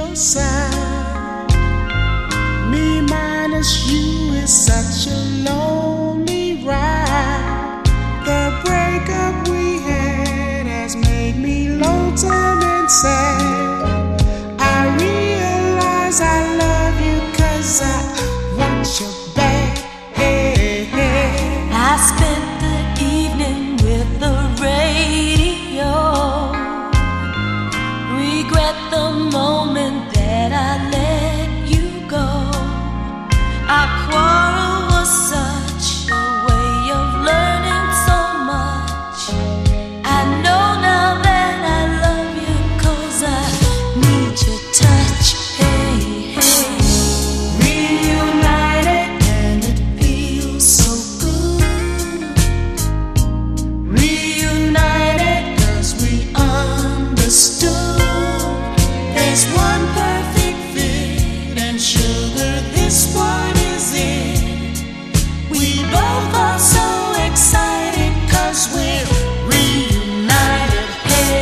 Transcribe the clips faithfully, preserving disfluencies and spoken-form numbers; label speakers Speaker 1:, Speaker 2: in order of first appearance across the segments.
Speaker 1: your side. Me minus you is such a lonely ride. The breakup we had has made me lonesome and sad. I realize I love you 'cause I want you back. Hey, hey.
Speaker 2: I spent the evening with the radio. Regret the moment that I let you go. Our quarrel was such a way of learning so much. I know now that I love you 'cause I need your touch. Hey, hey. Reunited and it feels so good. Reunited 'cause we understood. There's one perfect fit and sugar, this one is it. We both are so excited 'cause we're reunited. Hey,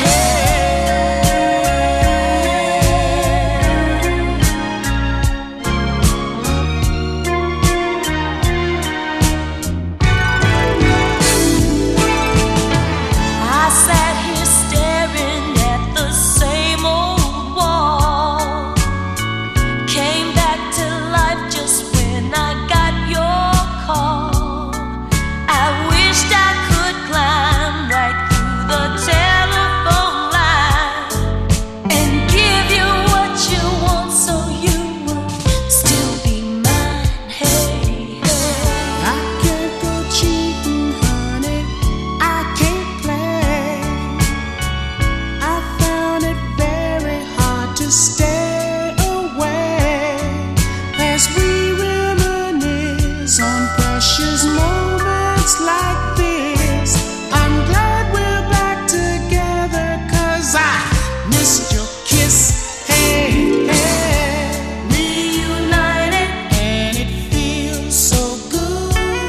Speaker 2: I sat here staring at the same old wall. Came back to life just when I got your call. I wished I could climb right through the telephone line and give you what you want so you would still be mine. Hey, hey.
Speaker 1: I can't go cheating, honey. I can't play. I found it very hard to stay away as we reminisce on precious moments like this. I'm glad we're back together 'cause I missed your kiss. Hey, hey.
Speaker 2: Reunited
Speaker 1: And it feels so good.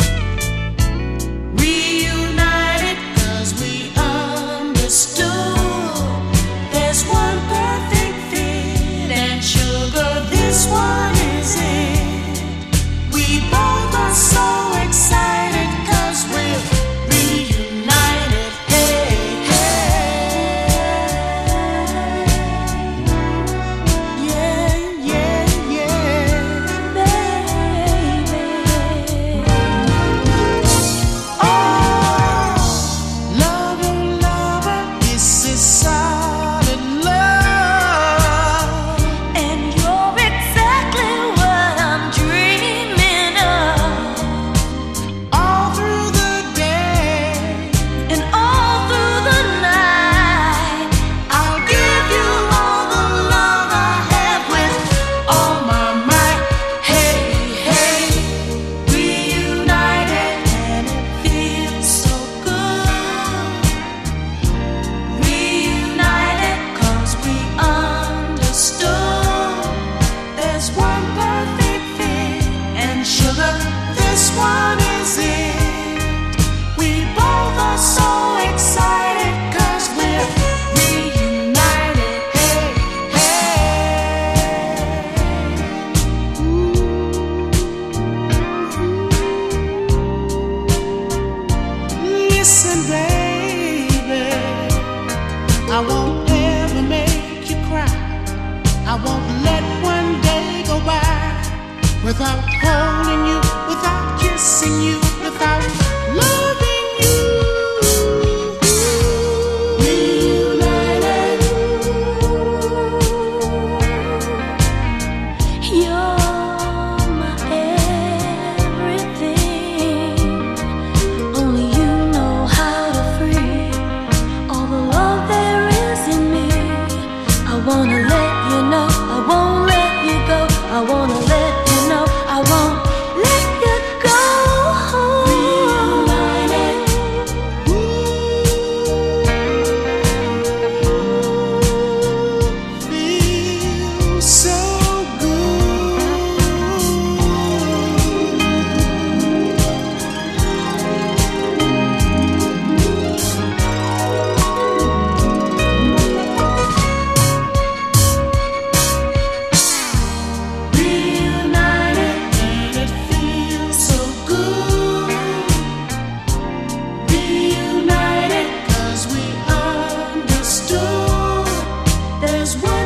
Speaker 1: Reunited 'cause we understood.
Speaker 2: There's one perfect fit and sugar, this one is it.
Speaker 1: We both are so excited 'cause we're reunited. Hey, hey. Yeah, yeah, yeah.
Speaker 2: Baby.
Speaker 1: Oh, lover, lover, this is solid love.
Speaker 2: And you're exactly what I'm dreaming of.
Speaker 1: All through the day,
Speaker 2: And all through the night,
Speaker 1: I'll give you all the love I have with all my might. Hey, hey,
Speaker 2: reunited and it feels so good. Reunited 'cause we understood.
Speaker 1: there's one perfect fit, and sugar, this one is it. We both are so excited 'cause we're reunited. Hey, hey. Listen, baby, I won't ever make you cry. I won't let one day go by without holding you, without kissing you, without loving you. Reunited.
Speaker 2: You're my everything. Only you know how to free all the love there is in me. I wanna let you know I won't let you go. I wanna let you know I won't let you go.
Speaker 1: There's one